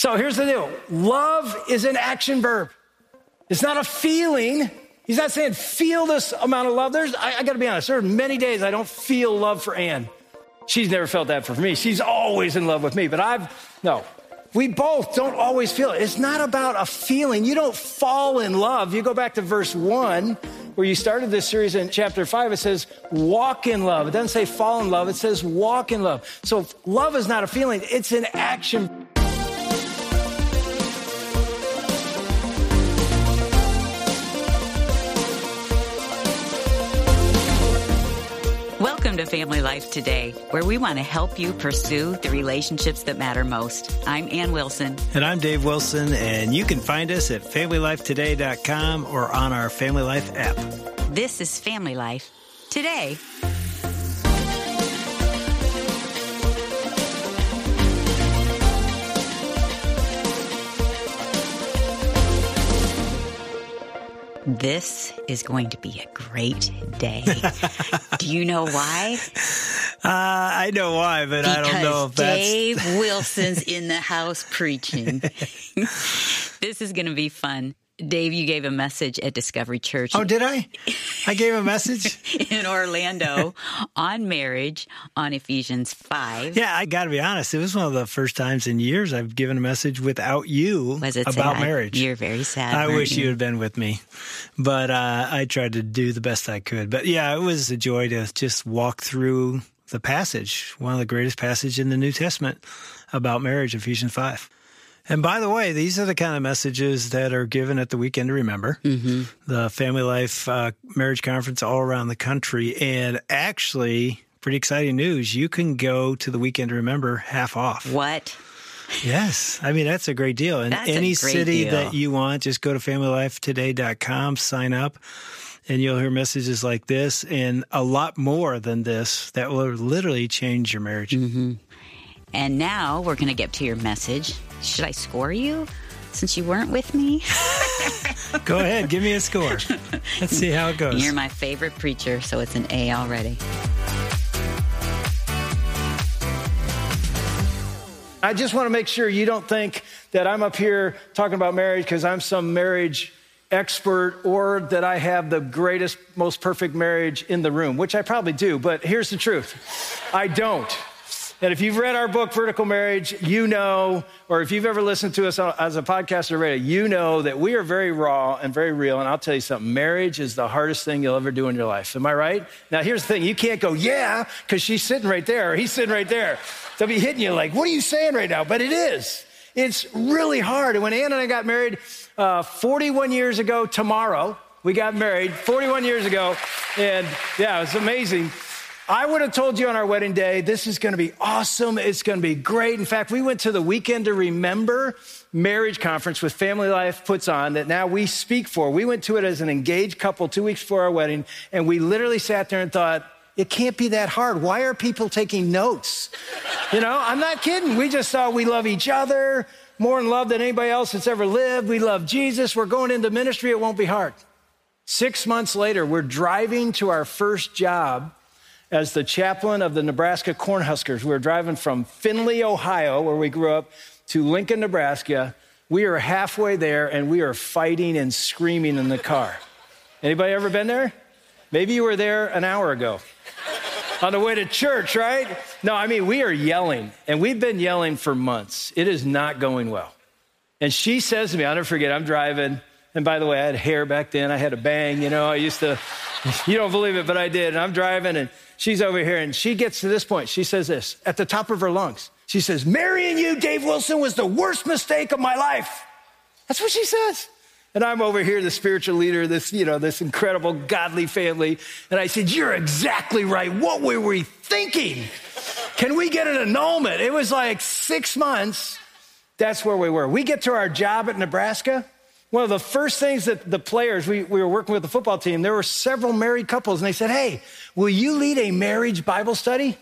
So here's the deal. Love is an action verb. It's not a feeling. He's not saying feel this amount of love. I got to be honest, there are many days I don't feel love for Ann. She's never felt that for me. She's always in love with me, but no. We both don't always feel it. It's not about a feeling. You don't fall in love. You go back to verse 1, where you started this series in chapter 5. It says, walk in love. It doesn't say fall in love. It says walk in love. So love is not a feeling. It's an action. Welcome to Family Life Today, where we want to help you pursue the relationships that matter most. I'm Ann Wilson. And I'm Dave Wilson, and you can find us at FamilyLifeToday.com or on our Family Life app. This is Family Life Today. This is going to be a great day. Do you know why? I know why, but I don't know if that's... Dave Wilson's in the house preaching. This is going to be fun. Dave, you gave a message at Discovery Church. Oh, did I? I gave a message? In Orlando on marriage on Ephesians 5. Yeah, I got to be honest. It was one of the first times in years I've given a message without you about marriage. You're very sad. I wish you had been with me. But I tried to do the best I could. But yeah, it was a joy to just walk through the passage, one of the greatest passages in the New Testament about marriage, Ephesians 5. And by the way, these are the kind of messages that are given at the Weekend to Remember, the Family Life Marriage Conference all around the country. And actually, pretty exciting news, you can go to the Weekend to Remember half off. What? Yes. I mean, that's a great deal. In any city that you want, just go to FamilyLifeToday.com, sign up, and you'll hear messages like this and a lot more than this that will literally change your marriage. Mm-hmm. And now we're going to get to your message. Should I score you since you weren't with me? Go ahead. Give me a score. Let's see how it goes. You're my favorite preacher, so it's an A already. I just want to make sure you don't think that I'm up here talking about marriage because I'm some marriage expert or that I have the greatest, most perfect marriage in the room, which I probably do. But here's the truth. I don't. And if you've read our book, Vertical Marriage, you know, or if you've ever listened to us as a podcast or radio, you know that we are very raw and very real. And I'll tell you something, marriage is the hardest thing you'll ever do in your life. Am I right? Now, here's the thing. You can't go, yeah, because she's sitting right there or he's sitting right there. They'll be hitting you like, what are you saying right now? But it is. It's really hard. And when Ann and I got married 41 years ago tomorrow, we got married 41 years ago. And yeah, it's amazing. I would have told you on our wedding day, this is going to be awesome. It's going to be great. In fact, we went to the Weekend to Remember marriage conference with Family Life puts on that now we speak for. We went to it as an engaged couple 2 weeks before our wedding, and we literally sat there and thought, it can't be that hard. Why are people taking notes? You know, I'm not kidding. We just thought we love each other more in love than anybody else that's ever lived. We love Jesus. We're going into ministry. It won't be hard. 6 months later, we're driving to our first job as the chaplain of the Nebraska Cornhuskers. We were driving from Findlay, Ohio, where we grew up, to Lincoln, Nebraska. We are halfway there, and we are fighting and screaming in the car. Anybody ever been there? Maybe you were there an hour ago on the way to church, right? No, I mean, we are yelling, and we've been yelling for months. It is not going well. And she says to me, I'll never forget, I'm driving, and by the way, I had hair back then. I had a bang, you know, I used to, you don't believe it, but I did. And I'm driving, and she's over here, and she gets to this point. She says this at the top of her lungs. She says, marrying you, Dave Wilson, was the worst mistake of my life. That's what she says. And I'm over here, the spiritual leader, this incredible godly family. And I said, you're exactly right. What were we thinking? Can we get an annulment? It was like 6 months. That's where we were. We get to our job at Nebraska. One of the first things that the players, we were working with the football team, there were several married couples, and they said, hey, will you lead a marriage Bible study?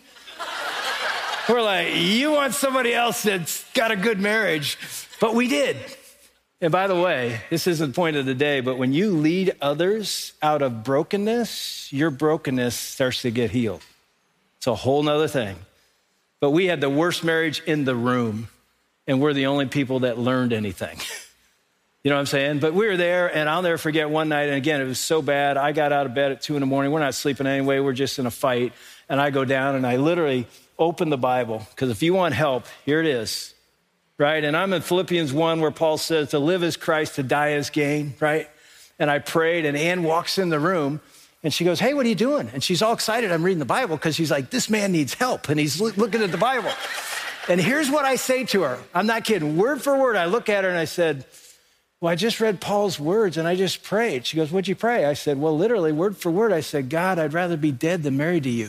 We're like, you want somebody else that's got a good marriage. But we did. And by the way, this isn't the point of the day, but when you lead others out of brokenness, your brokenness starts to get healed. It's a whole nother thing. But we had the worst marriage in the room. and we're the only people that learned anything. You know what I'm saying? But we were there, and I'll never forget one night, and again, it was so bad. I got out of bed at 2 a.m. We're not sleeping anyway. We're just in a fight. And I go down, and I literally open the Bible, because if you want help, here it is, right? And I'm in Philippians 1, where Paul says, to live is Christ, to die is gain, right? And I prayed, and Ann walks in the room, and she goes, hey, what are you doing? And she's all excited. I'm reading the Bible, because she's like, this man needs help, and he's looking at the Bible. And here's what I say to her. I'm not kidding. Word for word, I look at her, and I said, well, I just read Paul's words, and I just prayed. She goes, what'd you pray? I said, well, literally, word for word, I said, God, I'd rather be dead than married to you.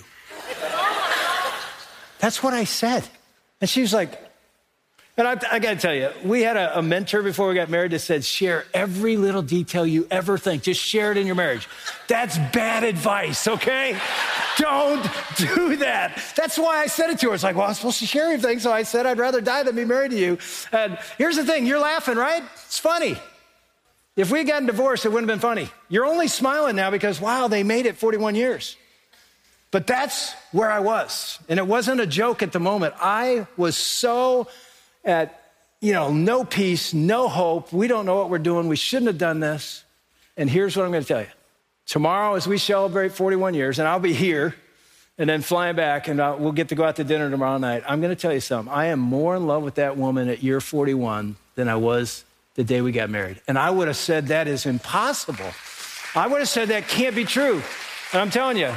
That's what I said. And she was like, and I got to tell you, we had a mentor before we got married that said, share every little detail you ever think. Just share it in your marriage. That's bad advice, okay? Don't do that. That's why I said it to her. It's like, well, I'm supposed to share everything, so I said I'd rather die than be married to you. And here's the thing. You're laughing, right? It's funny. If we had gotten divorced, it wouldn't have been funny. You're only smiling now because, wow, they made it 41 years. But that's where I was. And it wasn't a joke at the moment. I was so at, no peace, no hope. We don't know what we're doing. We shouldn't have done this. And here's what I'm going to tell you. Tomorrow, as we celebrate 41 years, and I'll be here and then flying back, and we'll get to go out to dinner tomorrow night. I'm going to tell you something. I am more in love with that woman at year 41 than I was the day we got married. And I would have said that is impossible. I would have said that can't be true. And I'm telling you,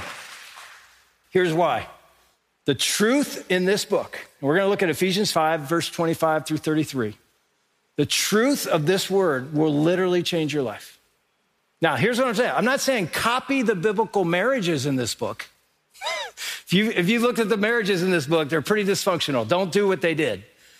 here's why. The truth in this book, and we're going to look at Ephesians 5, verse 25 through 33. The truth of this word will literally change your life. Now, here's what I'm saying. I'm not saying copy the biblical marriages in this book. If you looked at the marriages in this book, they're pretty dysfunctional. Don't do what they did.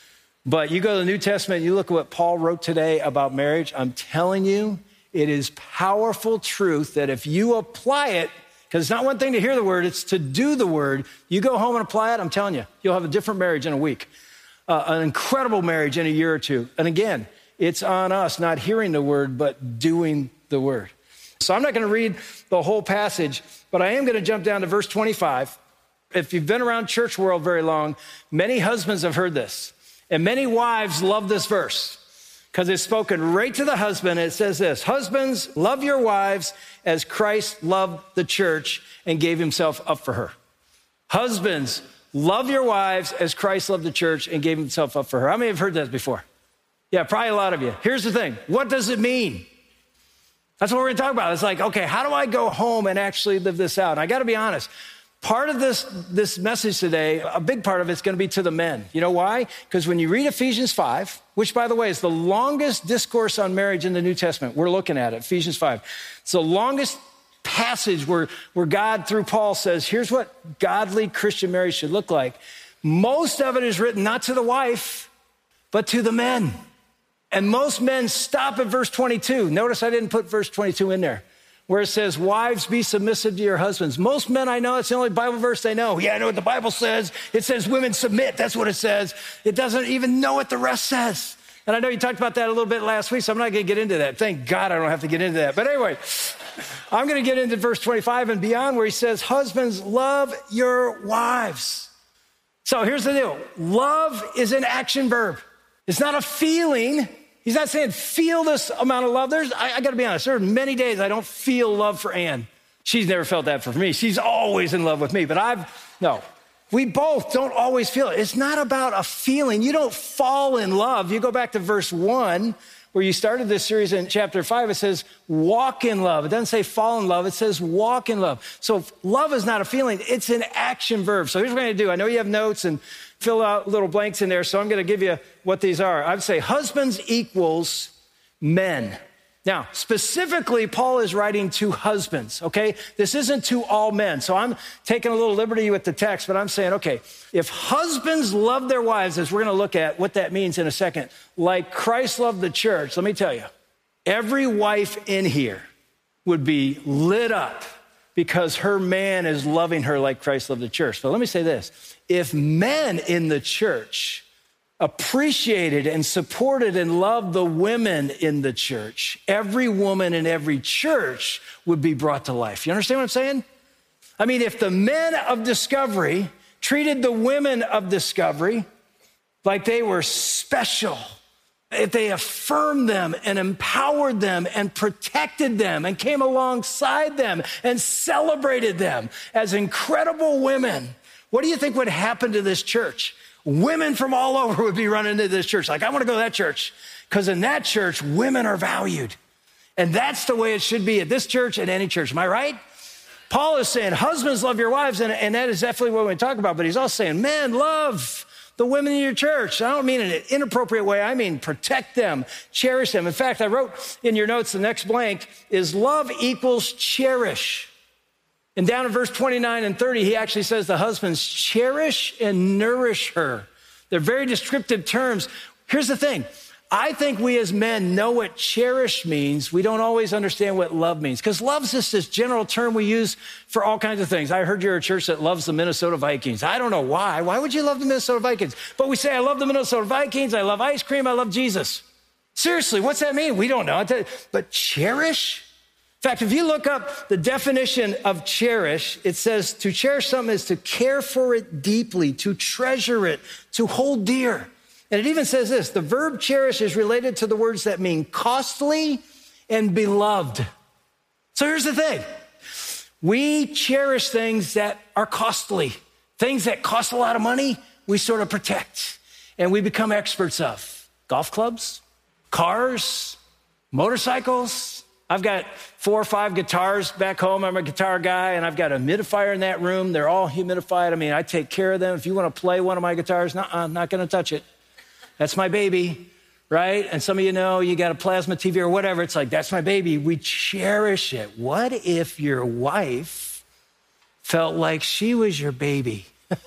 But you go to the New Testament, you look at what Paul wrote today about marriage. I'm telling you, it is powerful truth that if you apply it, because it's not one thing to hear the word, it's to do the word. You go home and apply it, I'm telling you, you'll have a different marriage in a week, an incredible marriage in a year or two. And again, it's on us not hearing the word, but doing the word. So I'm not going to read the whole passage, but I am going to jump down to verse 25. If you've been around church world very long, many husbands have heard this, and many wives love this verse because it's spoken right to the husband. It says this, husbands, love your wives as Christ loved the church and gave himself up for her. Husbands, love your wives as Christ loved the church and gave himself up for her. How many have heard that before? Yeah, probably a lot of you. Here's the thing. What does it mean? That's what we're going to talk about. It's like, okay, how do I go home and actually live this out? And I got to be honest. Part of this message today, a big part of it's going to be to the men. You know why? Because when you read Ephesians 5, which, by the way, is the longest discourse on marriage in the New Testament. We're looking at it, Ephesians 5. It's the longest passage where God, through Paul, says, here's what godly Christian marriage should look like. Most of it is written not to the wife, but to the men. And most men stop at verse 22. Notice I didn't put verse 22 in there, where it says, wives, be submissive to your husbands. Most men I know, it's the only Bible verse they know. Yeah, I know what the Bible says. It says women submit. That's what it says. It doesn't even know what the rest says. And I know you talked about that a little bit last week, so I'm not going to get into that. Thank God I don't have to get into that. But anyway, I'm going to get into verse 25 and beyond, where he says, husbands, love your wives. So here's the deal. Love is an action verb. It's not a feeling. He's not saying feel this amount of love. I got to be honest, there are many days I don't feel love for Ann. She's never felt that for me. She's always in love with me, but no. We both don't always feel it. It's not about a feeling. You don't fall in love. You go back to verse 1, where you started this series in chapter 5. It says walk in love. It doesn't say fall in love. It says walk in love. So love is not a feeling. It's an action verb. So here's what we're going to do. I know you have notes and fill out little blanks in there, so I'm going to give you what these are. I would say husbands equals men. Now, specifically, Paul is writing to husbands, okay? This isn't to all men. So I'm taking a little liberty with the text, but I'm saying, okay, if husbands love their wives, as we're going to look at what that means in a second, like Christ loved the church, let me tell you, every wife in here would be lit up because her man is loving her like Christ loved the church. But let me say this. If men in the church appreciated and supported and loved the women in the church, every woman in every church would be brought to life. You understand what I'm saying? I mean, if the men of Discovery treated the women of Discovery like they were special, if they affirmed them and empowered them and protected them and came alongside them and celebrated them as incredible women, what do you think would happen to this church? Women from all over would be running into this church. Like, I want to go to that church, because in that church, women are valued. And that's the way it should be at this church and any church. Am I right? Paul is saying, husbands, love your wives. And that is definitely what we talk about. But he's also saying, men, love the women in your church. I don't mean in an inappropriate way. I mean, protect them, cherish them. In fact, I wrote in your notes, the next blank is love equals cherish. And down in verse 29 and 30, he actually says the husbands cherish and nourish her. They're very descriptive terms. Here's the thing. I think we as men know what cherish means. We don't always understand what love means, because love's just this general term we use for all kinds of things. I heard you're a church that loves the Minnesota Vikings. I don't know why. Why would you love the Minnesota Vikings? But we say, I love the Minnesota Vikings. I love ice cream. I love Jesus. Seriously, what's that mean? We don't know. But cherish? In fact, if you look up the definition of cherish, it says to cherish something is to care for it deeply, to treasure it, to hold dear. And it even says this, the verb cherish is related to the words that mean costly and beloved. So here's the thing. We cherish things that are costly. Things that cost a lot of money, we sort of protect and we become experts of. Golf clubs, cars, motorcycles. I've got 4 or 5 guitars back home. I'm a guitar guy, and I've got a humidifier in that room. They're all humidified. I mean, I take care of them. If you want to play one of my guitars, I'm not going to touch it. That's my baby, right? And some of you know you got a plasma TV or whatever. It's like, that's my baby. We cherish it. What if your wife felt like she was your baby?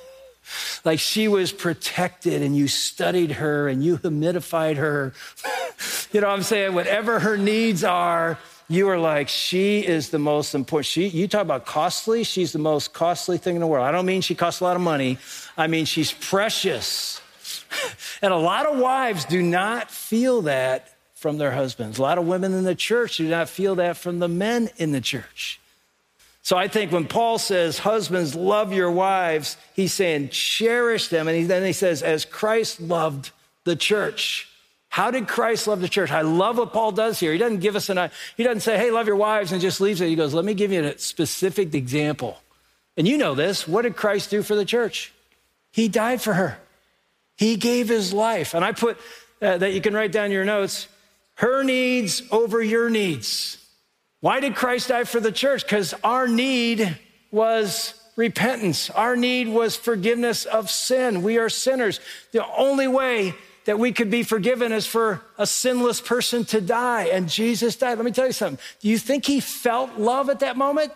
Like she was protected and you studied her and you humidified her. You know what I'm saying? Whatever her needs are, you are like, she is the most important. You talk about costly, she's the most costly thing in the world. I don't mean she costs a lot of money. I mean, she's precious. And a lot of wives do not feel that from their husbands. A lot of women in the church do not feel that from the men in the church. So I think when Paul says, husbands, love your wives, he's saying, cherish them. And then he says, as Christ loved the church. How did Christ love the church? I love what Paul does here. He doesn't give us he doesn't say, hey, love your wives, and just leaves it. He goes, let me give you a specific example. And you know this. What did Christ do for the church? He died for her. He gave his life. And I put that you can write down your notes, her needs over your needs. Why did Christ die for the church? Because our need was repentance. Our need was forgiveness of sin. We are sinners. The only way that we could be forgiven is for a sinless person to die. And Jesus died. Let me tell you something. Do you think he felt love at that moment?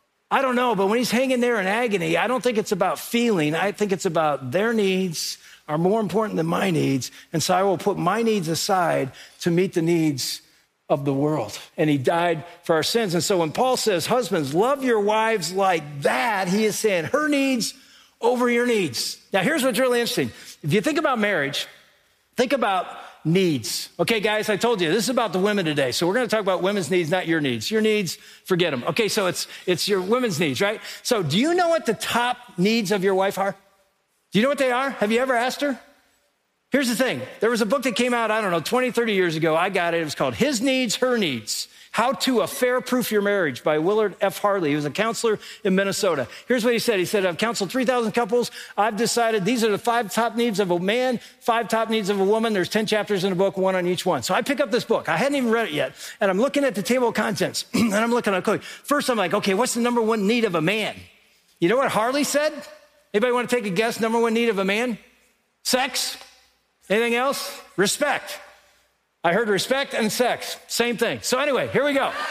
I don't know. But when he's hanging there in agony, I don't think it's about feeling. I think it's about their needs are more important than my needs. And so I will put my needs aside to meet the needs of the world. And he died for our sins. And so when Paul says, husbands, love your wives like that, he is saying her needs over your needs. Now, here's what's really interesting. If you think about marriage, think about needs. Okay, guys, I told you, this is about the women today. So we're going to talk about women's needs, not your needs. Your needs, forget them. Okay, so it's your women's needs, right? So do you know what the top needs of your wife are? Do you know what they are? Have you ever asked her? Here's the thing. There was a book that came out, 20, 30 years ago. I got it. It was called His Needs, Her Needs. How to Affair-Proof Your Marriage by Willard F. Harley. He was a counselor in Minnesota. Here's what he said. He said, I've counseled 3,000 couples. I've decided these are the 5 top needs of a man, 5 top needs of a woman. There's 10 chapters in the book, 1 on each one. So I pick up this book. I hadn't even read it yet. And I'm looking at the table of contents. And I'm looking at, first I'm like, okay, what's the number 1 need of a man? You know what Harley said? Anybody want to take a guess? Number 1 need of a man? Sex? Anything else? Respect. I heard respect and sex. Same thing. So anyway, here we go.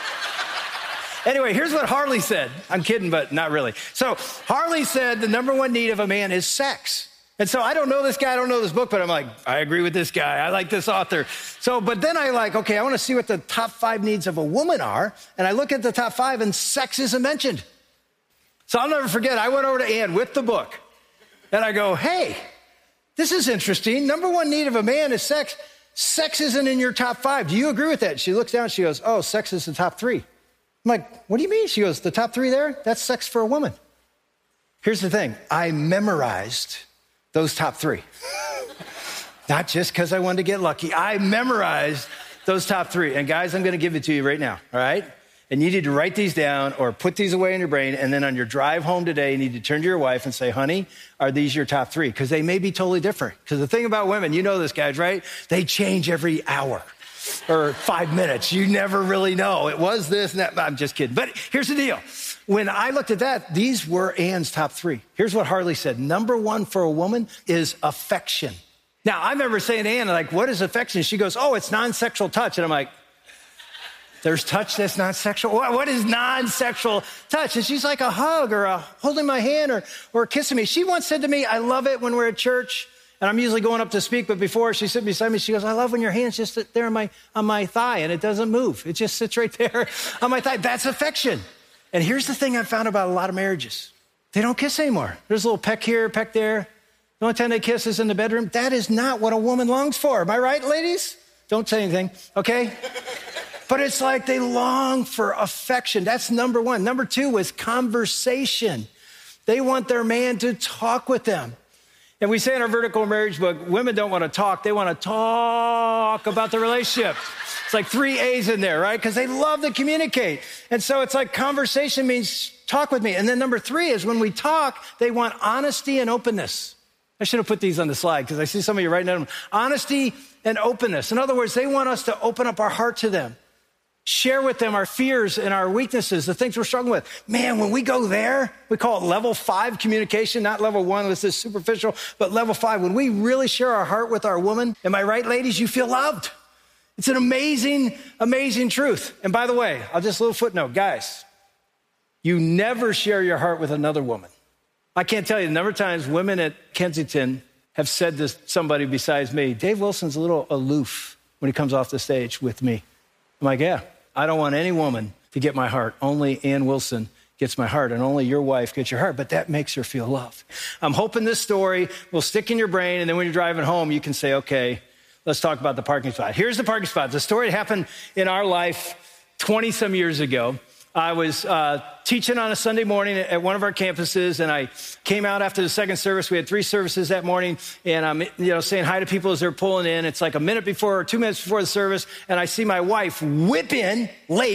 Anyway, here's what Harley said. I'm kidding, but not really. So Harley said the number 1 need of a man is sex. And so I don't know this guy, I don't know this book, but I'm like, I agree with this guy. I like this author. So, but then I I want to see what the top 5 needs of a woman are. And I look at the top 5 and sex isn't mentioned. So I'll never forget, I went over to Ann with the book. And I go, hey, this is interesting. Number 1 need of a man is sex. Sex isn't in your top 5. Do you agree with that? She looks down, she goes, oh, sex is the top 3. I'm like, what do you mean? She goes, the top 3 there? That's sex for a woman. Here's the thing. I memorized those top 3. Not just because I wanted to get lucky. I memorized those top 3. And guys, I'm going to give it to you right now, all right? And you need to write these down or put these away in your brain. And then on your drive home today, you need to turn to your wife and say, honey, are these your top 3? Because they may be totally different. Because the thing about women, you know this, guys, right? They change every hour or 5 minutes. You never really know. It was this and that. I'm just kidding. But here's the deal. When I looked at that, these were Ann's top 3. Here's what Harley said. Number 1 for a woman is affection. Now, I remember saying to Ann, like, what is affection? She goes, oh, it's non-sexual touch. And I'm like, there's touch that's not sexual? What is non-sexual touch? And she's like a hug or a holding my hand or kissing me. She once said to me, I love it when we're at church and I'm usually going up to speak, but before she sits beside me, she goes, I love when your hand's just sit there on my thigh and it doesn't move. It just sits right there on my thigh. That's affection. And here's the thing I found about a lot of marriages. They don't kiss anymore. There's a little peck here, peck there. The only time they kiss is in the bedroom. That is not what a woman longs for. Am I right, ladies? Don't say anything, okay? But it's like they long for affection. That's number 1. Number 2 is conversation. They want their man to talk with them. And we say in our vertical marriage book, women don't want to talk. They want to talk about the relationship. It's like 3 A's in there, right? Because they love to communicate. And so it's like conversation means talk with me. And then number 3 is when we talk, they want honesty and openness. I should have put these on the slide because I see some of you writing down. Honesty and openness. In other words, they want us to open up our heart to them. Share with them our fears and our weaknesses, the things we're struggling with. Man, when we go there, we call it level 5 communication, not level 1, this is superficial, but level 5. When we really share our heart with our woman, am I right, ladies? You feel loved. It's an amazing, amazing truth. And by the way, I'll just a little footnote. Guys, you never share your heart with another woman. I can't tell you the number of times women at Kensington have said to somebody besides me, Dave Wilson's a little aloof when he comes off the stage with me. I'm like, yeah. I don't want any woman to get my heart. Only Ann Wilson gets my heart, and only your wife gets your heart, but that makes her feel loved. I'm hoping this story will stick in your brain, and then when you're driving home, you can say, okay, let's talk about the parking spot. Here's the parking spot. The story happened in our life 20-some years ago. I was teaching on a Sunday morning at one of our campuses, and I came out after the second service. We had 3 services that morning, and I'm saying hi to people as they're pulling in. It's like a minute before or 2 minutes before the service, and I see my wife whip in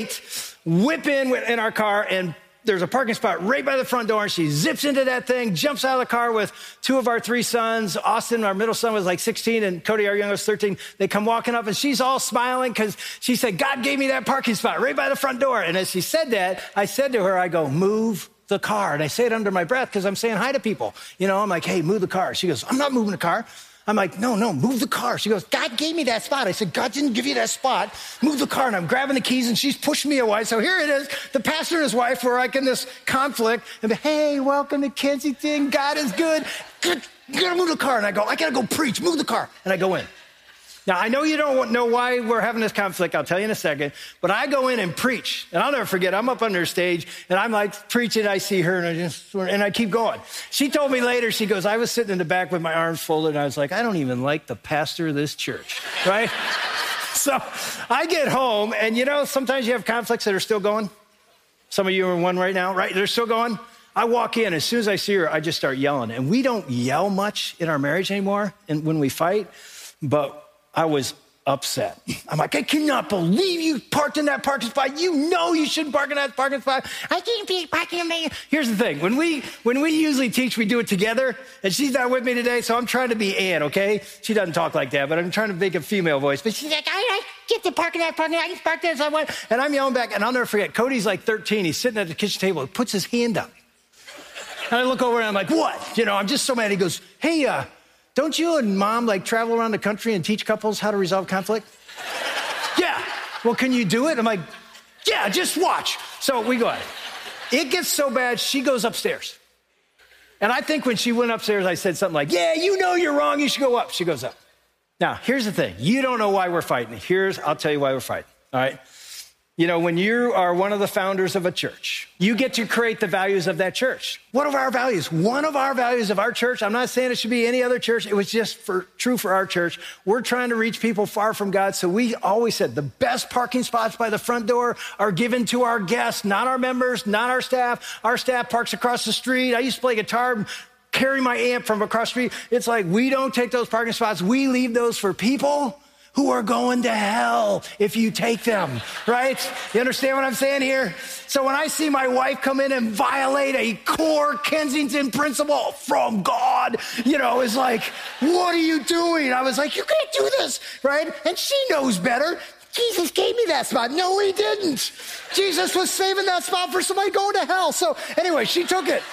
in our car, and there's a parking spot right by the front door, and she zips into that thing, jumps out of the car with 2 of our 3 sons. Austin, our middle son, was like 16, and Cody, our youngest, 13. They come walking up, and she's all smiling because she said, God gave me that parking spot right by the front door. And as she said that, I said to her, I go, move the car. And I say it under my breath because I'm saying hi to people. I'm like, hey, move the car. She goes, I'm not moving the car. I'm like, no, move the car. She goes, God gave me that spot. I said, God didn't give you that spot. Move the car. And I'm grabbing the keys, and she's pushing me away. So here it is, the pastor and his wife were like in this conflict. And hey, welcome to Kensington. God is good. You gotta move the car. And I go, I gotta go preach. Move the car. And I go in. Now, I know you don't know why we're having this conflict. I'll tell you in a second. But I go in and preach. And I'll never forget, I'm up on her stage, and I'm like preaching. I see her, and I keep going. She told me later, she goes, I was sitting in the back with my arms folded, and I was like, I don't even like the pastor of this church, right? So I get home, and sometimes you have conflicts that are still going. Some of you are in one right now, right? They're still going. I walk in. As soon as I see her, I just start yelling. And we don't yell much in our marriage anymore and when we fight, but I was upset. I'm like, I cannot believe you parked in that parking spot. You know you shouldn't park in that parking spot. I can't be parking in there. Here's the thing. When we usually teach, we do it together. And she's not with me today, so I'm trying to be Ann, okay? She doesn't talk like that, but I'm trying to make a female voice. But she's like, I get to park in that parking lot. I can park there if I want. And I'm yelling back, and I'll never forget. Cody's like 13. He's sitting at the kitchen table. He puts his hand up. And I look over, and I'm like, what? I'm just so mad. He goes, hey, don't you and mom travel around the country and teach couples how to resolve conflict? Yeah. Well, can you do it? I'm like, yeah, just watch. So we go at it. It gets so bad, she goes upstairs. And I think when she went upstairs, I said something like, yeah, you're wrong. You should go up. She goes up. Now, here's the thing. You don't know why we're fighting. I'll tell you why we're fighting. All right. When you are one of the founders of a church, you get to create the values of that church. What are our values? One of our values of our church, I'm not saying it should be any other church. It was just true for our church. We're trying to reach people far from God. So we always said the best parking spots by the front door are given to our guests, not our members, not our staff. Our staff parks across the street. I used to play guitar carry my aunt from across the street. It's like, we don't take those parking spots. We leave those for people who are going to hell if you take them, right? You understand what I'm saying here? So when I see my wife come in and violate a core Kensington principle from God, it's like, what are you doing? I was like, you can't do this, right? And she knows better. Jesus gave me that spot. No, he didn't. Jesus was saving that spot for somebody going to hell. So anyway, she took it.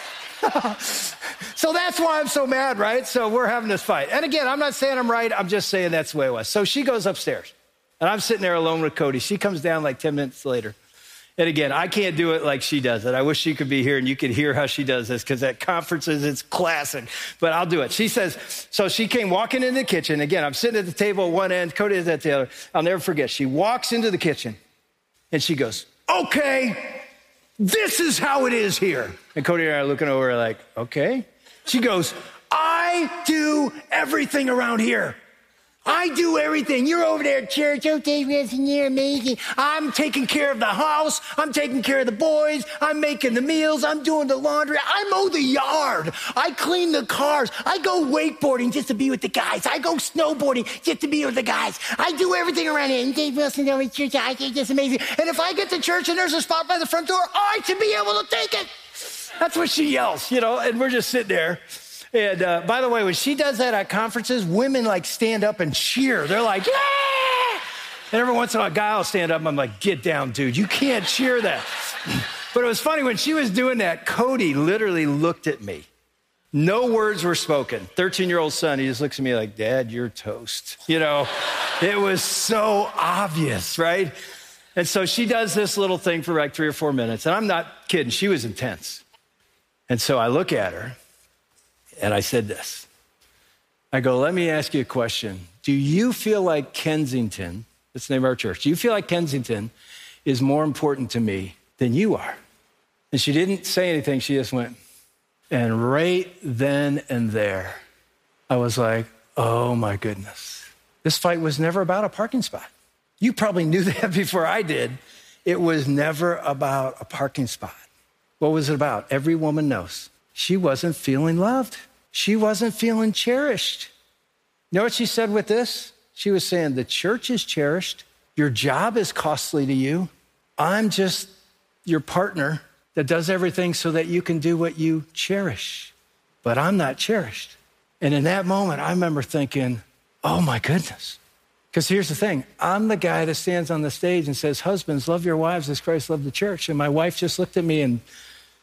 So that's why I'm so mad, right? So we're having this fight. And again, I'm not saying I'm right. I'm just saying that's the way it was. So she goes upstairs, and I'm sitting there alone with Cody. She comes down like 10 minutes later. And again, I can't do it like she does it. I wish she could be here and you could hear how she does this, because at conferences, it's classic. But I'll do it. She says, so she came walking into the kitchen. Again, I'm sitting at the table at one end. Cody is at the other. I'll never forget. She walks into the kitchen, and she goes, okay, this is how it is here. And Cody and I are looking over like, okay. She goes, I do everything around here. I do everything. You're over there at church. Okay, listen, you're amazing. I'm taking care of the house. I'm taking care of the boys. I'm making the meals. I'm doing the laundry. I mow the yard. I clean the cars. I go wakeboarding just to be with the guys. I go snowboarding just to be with the guys. I do everything around here. And Dave Wilson over at church, I think it's amazing. And if I get to church and there's a spot by the front door, I should be able to take it. That's what she yells, and we're just sitting there. And by the way, when she does that at conferences, women like stand up and cheer. They're like, yeah! And every once in a while, a guy will stand up, and I'm like, get down, dude. You can't cheer that. But it was funny, when she was doing that, Cody literally looked at me. No words were spoken. 13-year-old son, he just looks at me like, Dad, you're toast. It was so obvious, right? And so she does this little thing for like 3 or 4 minutes. And I'm not kidding. She was intense. And so I look at her, and I said this. I go, let me ask you a question. Do you feel like Kensington, that's the name of our church, do you feel like Kensington is more important to me than you are? And she didn't say anything. She just went. And right then and there, I was like, oh my goodness. This fight was never about a parking spot. You probably knew that before I did. It was never about a parking spot. What was it about? Every woman knows. She wasn't feeling loved. She wasn't feeling cherished. You know what she said with this? She was saying, the church is cherished. Your job is costly to you. I'm just your partner that does everything so that you can do what you cherish. But I'm not cherished. And in that moment, I remember thinking, oh my goodness. Because here's the thing. I'm the guy that stands on the stage and says, husbands, love your wives as Christ loved the church. And my wife just looked at me and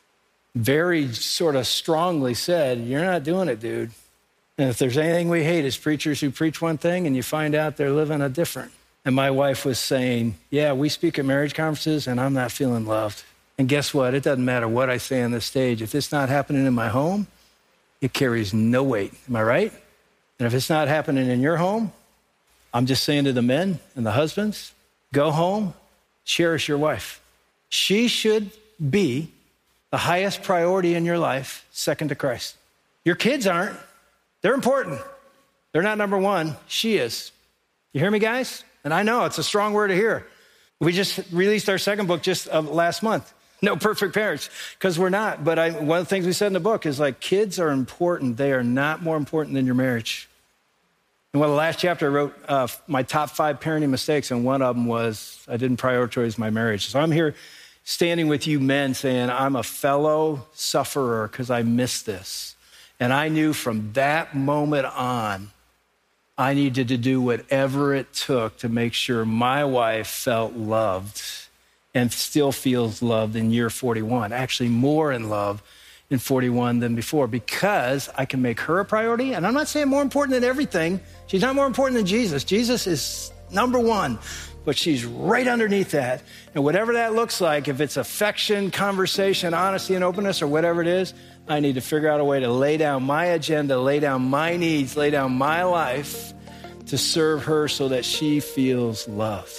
very sort of strongly said, you're not doing it, dude. And if there's anything we hate, it's preachers who preach one thing and you find out they're living a different. And my wife was saying, yeah, we speak at marriage conferences and I'm not feeling loved. And guess what? It doesn't matter what I say on the stage. If it's not happening in my home, it carries no weight. Am I right? And if it's not happening in your home, I'm just saying to the men and the husbands, go home, cherish your wife. She should be the highest priority in your life, second to Christ. Your kids aren't. They're important. They're not number one. She is. You hear me, guys? And I know it's a strong word to hear. We just released our second book just last month. No perfect parents, because we're not. But one of the things we said in the book is like, kids are important. They are not more important than your marriage. And one of the last chapter, I wrote my top 5 parenting mistakes, and one of them was I didn't prioritize my marriage. So I'm here standing with you men saying, I'm a fellow sufferer because I missed this. And I knew from that moment on, I needed to do whatever it took to make sure my wife felt loved and still feels loved in year 41, actually more in love in 41 than before, because I can make her a priority. And I'm not saying more important than everything. She's not more important than Jesus. Jesus is number one. But she's right underneath that. And whatever that looks like, if it's affection, conversation, honesty, and openness, or whatever it is, I need to figure out a way to lay down my agenda, lay down my needs, lay down my life to serve her so that she feels loved.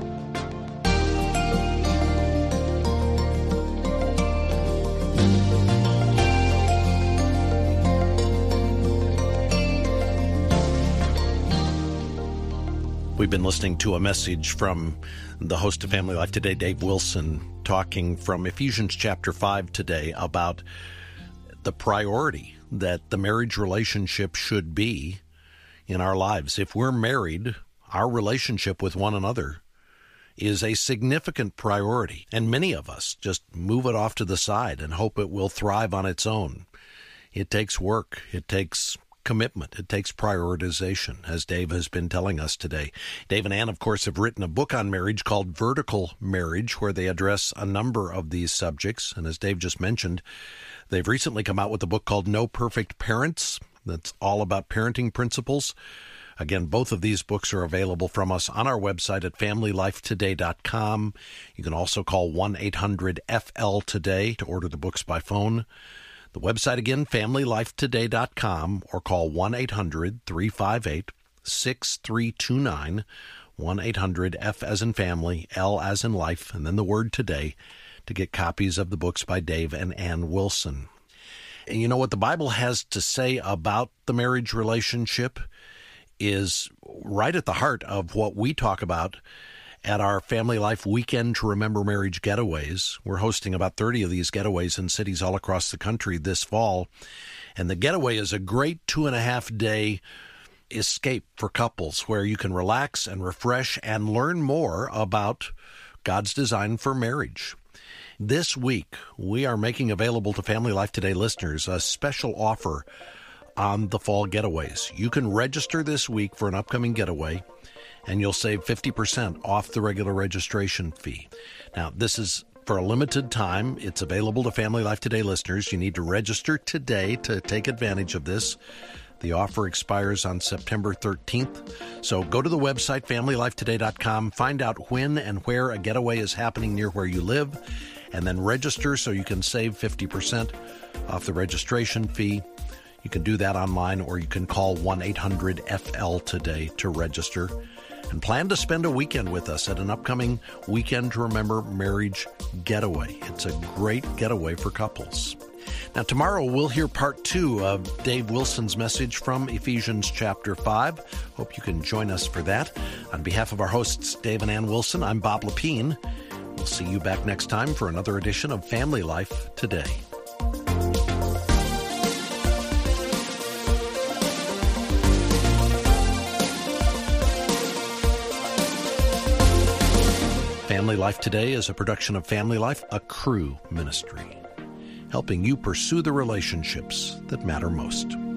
We've been listening to a message from the host of Family Life Today, Dave Wilson, talking from Ephesians chapter 5 today about the priority that the marriage relationship should be in our lives. If we're married, our relationship with one another is a significant priority, and many of us just move it off to the side and hope it will thrive on its own. It takes work. It takes commitment. It takes prioritization, as Dave has been telling us today. Dave and Ann, of course, have written a book on marriage called Vertical Marriage, where they address a number of these subjects. And as Dave just mentioned, they've recently come out with a book called No Perfect Parents, that's all about parenting principles. Again, both of these books are available from us on our website at FamilyLifeToday.com. You can also call 1-800-FL-TODAY to order the books by phone. The website again, FamilyLifeToday.com, or call 1-800-358-6329, 1-800-F as in family, L as in life, and then the word today, to get copies of the books by Dave and Ann Wilson. And you know what the Bible has to say about the marriage relationship is right at the heart of what we talk about at our Family Life Weekend to Remember Marriage getaways. We're hosting about 30 of these getaways in cities all across the country this fall. And the getaway is a great 2.5-day escape for couples where you can relax and refresh and learn more about God's design for marriage. This week, we are making available to Family Life Today listeners a special offer on the fall getaways. You can register this week for an upcoming getaway, and you'll save 50% off the regular registration fee. Now, this is for a limited time. It's available to Family Life Today listeners. You need to register today to take advantage of this. The offer expires on September 13th. So go to the website, FamilyLifeToday.com, find out when and where a getaway is happening near where you live, and then register so you can save 50% off the registration fee. You can do that online, or you can call 1-800-FL-TODAY to register. And plan to spend a weekend with us at an upcoming Weekend to Remember Marriage getaway. It's a great getaway for couples. Now, tomorrow we'll hear part 2 of Dave Wilson's message from Ephesians chapter 5. Hope you can join us for that. On behalf of our hosts, Dave and Ann Wilson, I'm Bob Lepine. We'll see you back next time for another edition of Family Life Today. Family Life Today is a production of Family Life, a Cru ministry, helping you pursue the relationships that matter most.